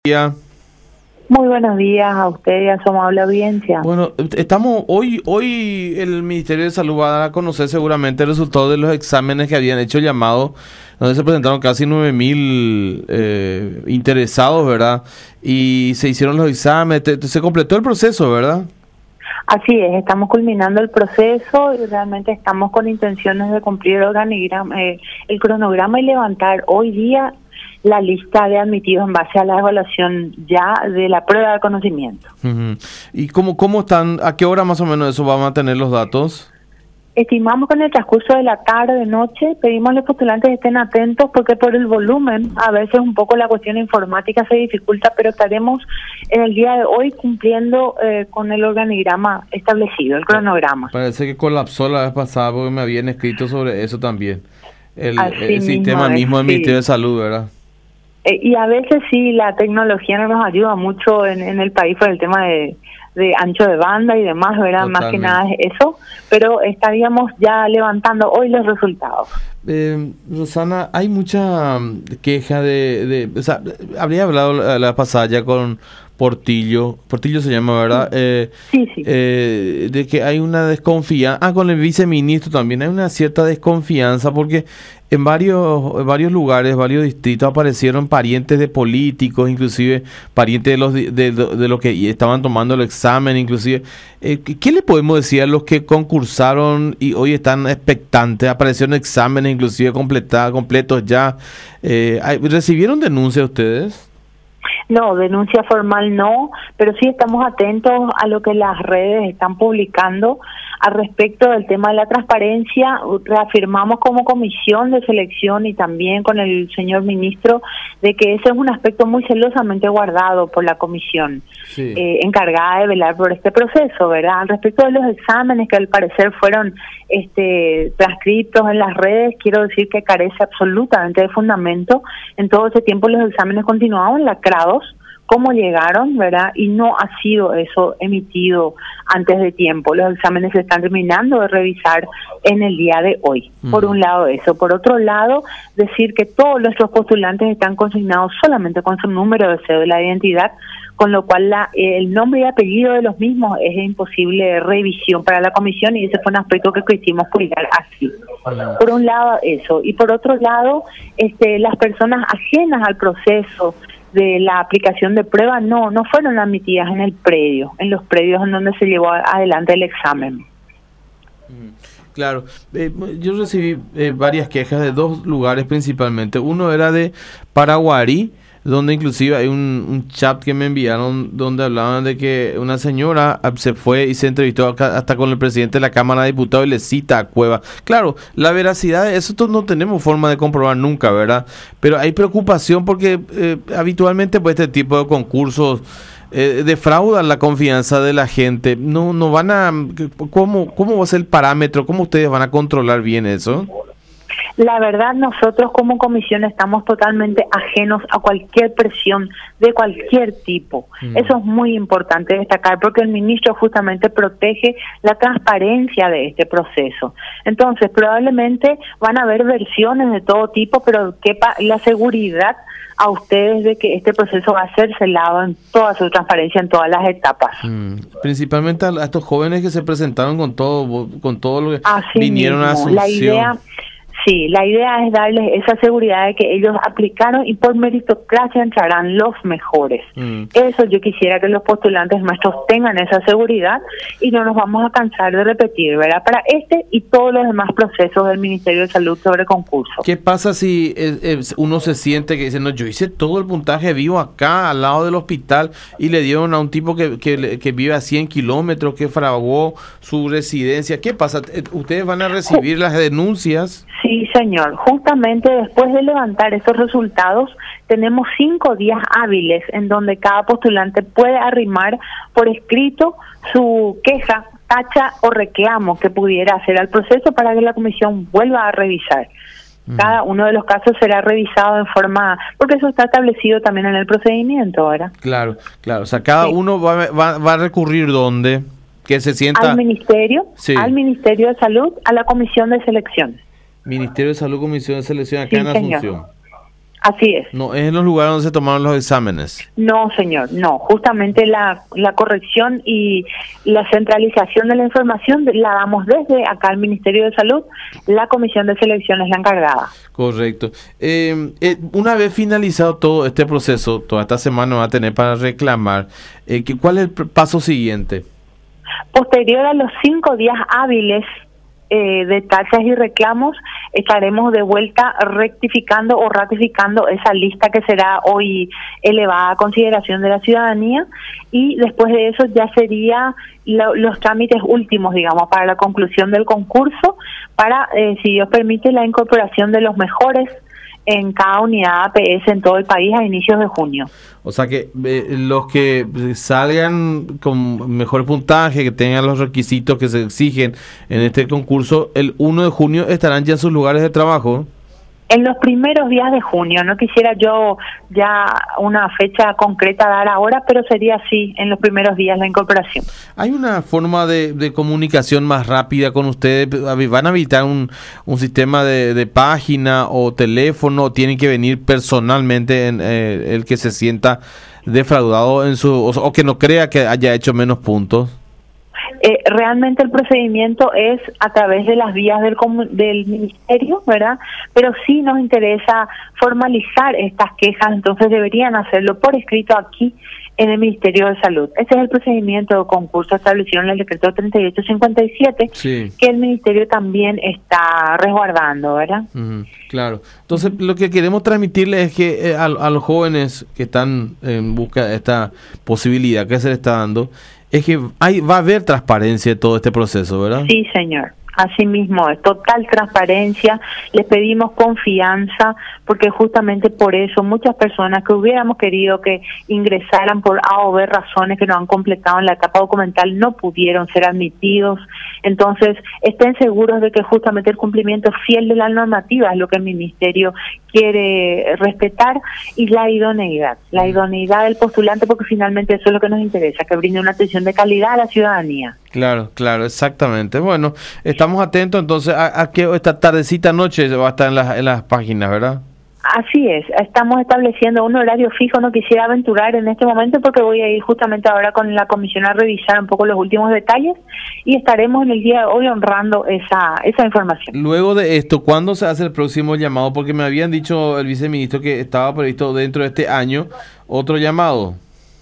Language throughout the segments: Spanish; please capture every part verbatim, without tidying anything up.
Día. Muy buenos días a usted y a su amable audiencia. Bueno, estamos hoy, hoy el Ministerio de Salud va a dar a conocer seguramente el resultado de los exámenes que habían hecho llamado, donde se presentaron casi nueve mil eh, interesados, ¿verdad? Y se hicieron los exámenes, te, se completó el proceso, ¿verdad? Así es, estamos culminando el proceso y realmente estamos con intenciones de cumplir el organigrama, eh, el cronograma y levantar hoy día la lista de admitidos en base a la evaluación ya de la prueba de conocimiento. Uh-huh. ¿Y cómo, cómo están, a qué hora más o menos eso vamos a tener los datos? Estimamos que en el transcurso de la tarde, noche, pedimos a los postulantes que estén atentos porque por el volumen, a veces un poco la cuestión informática se dificulta, pero estaremos en el día de hoy cumpliendo eh, con el organigrama establecido, el cronograma. Parece que colapsó la vez pasada porque me habían escrito sobre eso también. El, el mismo sistema es, mismo del sí. Ministerio de Salud, ¿verdad? Eh, y a veces sí, la tecnología no nos ayuda mucho en, en el país por el tema de, de ancho de banda y demás, ¿verdad? Totalmente. Más que nada es eso, pero estaríamos ya levantando hoy los resultados. Eh, Rosana, hay mucha um, queja de, de... O sea, habría hablado la, la pasada ya con Portillo, Portillo se llama, ¿verdad? Eh, sí, sí. Eh, de que hay una desconfianza, ah, con el viceministro también hay una cierta desconfianza porque en varios, en varios lugares, varios distritos aparecieron parientes de políticos, inclusive parientes de los de, de, de los que estaban tomando el examen, inclusive. Eh, ¿Qué le podemos decir a los que concursaron y hoy están expectantes? Aparecieron exámenes, inclusive completados, completos ya. Eh, ¿Recibieron denuncia ustedes? No, denuncia formal no, pero sí estamos atentos a lo que las redes están publicando al respecto del tema de la transparencia. Reafirmamos como comisión de selección y también con el señor ministro de que ese es un aspecto muy celosamente guardado por la comisión sí. eh, encargada de velar por este proceso, ¿verdad? Al respecto de los exámenes que al parecer fueron este, transcritos en las redes, quiero decir que carece absolutamente de fundamento. En todo ese tiempo los exámenes continuaban lacrados, cómo llegaron, ¿verdad? Y no ha sido eso emitido antes de tiempo. Los exámenes se están terminando de revisar en el día de hoy. Uh-huh. Por un lado eso. Por otro lado, decir que todos nuestros postulantes están consignados solamente con su número de cédula de identidad, con lo cual la, el nombre y apellido de los mismos es imposible revisión para la comisión y ese fue un aspecto que quisimos cuidar así. Uh-huh. Por un lado eso. Y por otro lado, este, las personas ajenas al proceso de la aplicación de prueba no no fueron admitidas en el predio, en los predios en donde se llevó adelante el examen. Claro, eh, yo recibí eh, varias quejas de dos lugares principalmente. Uno era de Paraguarí, donde inclusive hay un, un chat que me enviaron donde hablaban de que una señora se fue y se entrevistó acá, hasta con el presidente de la Cámara de Diputados y le cita a Cueva. Claro, la veracidad de eso no tenemos forma de comprobar nunca, ¿verdad? Pero hay preocupación porque eh, habitualmente pues este tipo de concursos eh, defraudan la confianza de la gente. No, no van a... ¿Cómo, cómo va a ser el parámetro? ¿Cómo ustedes van a controlar bien eso? La verdad, nosotros como comisión estamos totalmente ajenos a cualquier presión de cualquier tipo. Mm. Eso es muy importante destacar porque el ministro justamente protege la transparencia de este proceso. Entonces, probablemente van a haber versiones de todo tipo, pero quepa la seguridad a ustedes de que este proceso va a ser celado en toda su transparencia, en todas las etapas. Mm. Principalmente a estos jóvenes que se presentaron con todo, con todo lo que Así vinieron mismo. a Asunción. La idea... Sí, la idea es darles esa seguridad de que ellos aplicaron y por meritocracia entrarán los mejores. Mm. Eso yo quisiera que los postulantes nuestros tengan esa seguridad y no nos vamos a cansar de repetir, ¿verdad? Para este y todos los demás procesos del Ministerio de Salud sobre concurso. ¿Qué pasa si eh, eh, uno se siente que dice, no, yo hice todo el puntaje vivo acá al lado del hospital y le dieron a un tipo que, que, que vive a cien kilómetros, que fraguó su residencia? ¿Qué pasa? ¿Ustedes van a recibir las denuncias? Sí, señor. Justamente después de levantar esos resultados, tenemos cinco días hábiles en donde cada postulante puede arrimar por escrito su queja, tacha o reclamo que pudiera hacer al proceso para que la comisión vuelva a revisar. Cada uno de los casos será revisado en forma, porque eso está establecido también en el procedimiento, ¿verdad? Claro, claro. O sea, cada sí. uno va, va, va a recurrir ¿dónde? Que se sienta... Al Ministerio, sí. al Ministerio de Salud, a la Comisión de Selección. Ministerio de Salud, Comisión de Selección acá sí, en Asunción. Señor. Así es. No es en los lugares donde se tomaron los exámenes. No, señor, no. Justamente la, la corrección y la centralización de la información la damos desde acá al Ministerio de Salud. La Comisión de Selección es la encargada. Correcto. Eh, eh, una vez finalizado todo este proceso, toda esta semana va a tener para reclamar, eh, que, ¿cuál es el paso siguiente? Posterior a los cinco días hábiles eh, de tachas y reclamos, estaremos de vuelta rectificando o ratificando esa lista que será hoy elevada a consideración de la ciudadanía, y después de eso ya sería lo, los trámites últimos, digamos, para la conclusión del concurso, para, eh, si Dios permite, la incorporación de los mejores en cada unidad A P S en todo el país a inicios de junio. O sea que eh, los que salgan con mejor puntaje, que tengan los requisitos que se exigen en este concurso, el uno de junio estarán ya en sus lugares de trabajo. En los primeros días de junio, no quisiera yo ya una fecha concreta dar ahora, pero sería así, en los primeros días la incorporación. ¿Hay una forma de, de comunicación más rápida con ustedes? ¿Van a habilitar un, un sistema de, de página o teléfono? ¿Tienen que venir personalmente en, eh, el que se sienta defraudado en su, o, o que no crea que haya hecho menos puntos? Eh, realmente el procedimiento es a través de las vías del, del ministerio, ¿verdad? Pero sí nos interesa formalizar estas quejas, entonces deberían hacerlo por escrito aquí en el Ministerio de Salud. Ese es el procedimiento de concurso establecido en el decreto treinta y ocho cincuenta y siete, sí, que el Ministerio también está resguardando, ¿verdad? Uh-huh, claro. Entonces, lo que queremos transmitirles es que eh, a, a los jóvenes que están en busca de esta posibilidad que se les está dando, es que hay, va a haber transparencia en todo este proceso, ¿verdad? Sí, señor. Así mismo, es total transparencia, les pedimos confianza, porque justamente por eso muchas personas que hubiéramos querido que ingresaran por A o B razones que no han completado en la etapa documental no pudieron ser admitidos. Entonces, estén seguros de que justamente el cumplimiento fiel de la normativa es lo que el Ministerio quiere respetar, y la idoneidad, la idoneidad del postulante, porque finalmente eso es lo que nos interesa, que brinde una atención de calidad a la ciudadanía. Claro, claro, exactamente. Bueno, estamos atentos entonces a, a que esta tardecita noche va a estar en las, en las páginas, ¿verdad? Así es, estamos estableciendo un horario fijo, no quisiera aventurar en este momento porque voy a ir justamente ahora con la comisión a revisar un poco los últimos detalles y estaremos en el día de hoy honrando esa esa información. Luego de esto, ¿cuándo se hace el próximo llamado? Porque me habían dicho el viceministro que estaba previsto dentro de este año otro llamado.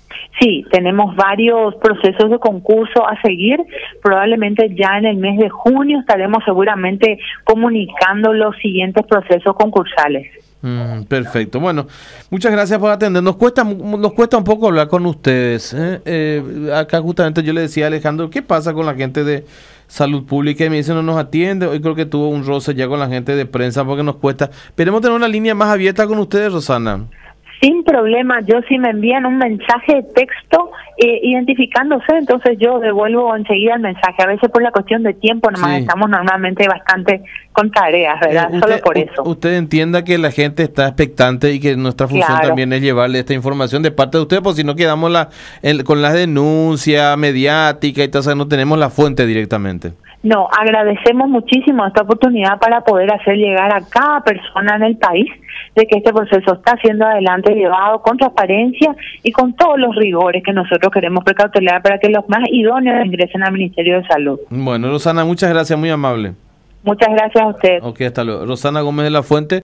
Sí, tenemos varios procesos de concurso a seguir. Probablemente ya en el mes de junio estaremos seguramente comunicando los siguientes procesos concursales. Mm, perfecto. Bueno, muchas gracias por atender. Nos cuesta nos cuesta un poco hablar con ustedes. ¿eh? Eh, acá justamente yo le decía a Alejandro, ¿qué pasa con la gente de salud pública? Y me dice, no nos atiende. Hoy creo que tuvo un roce ya con la gente de prensa porque nos cuesta. Esperemos tener una línea más abierta con ustedes, Rosana. Sin problema, yo si me envían un mensaje de texto eh, identificándose, entonces yo devuelvo enseguida el mensaje. A veces por la cuestión de tiempo nomás sí. Estamos normalmente bastante con tareas, ¿verdad? Eh, usted, Solo por eso. Usted entienda que la gente está expectante y que nuestra función claro. también es llevarle esta información de parte de usted, porque si no quedamos la, el, con las denuncias mediáticas y todo, o sea, no tenemos la fuente directamente. No, agradecemos muchísimo esta oportunidad para poder hacer llegar a cada persona en el país de que este proceso está siendo adelante llevado con transparencia y con todos los rigores que nosotros queremos precautelar para que los más idóneos ingresen al Ministerio de Salud. Bueno, Rosana, muchas gracias, muy amable. Muchas gracias a usted. Ok, hasta luego. Rosana Gómez de la Fuente.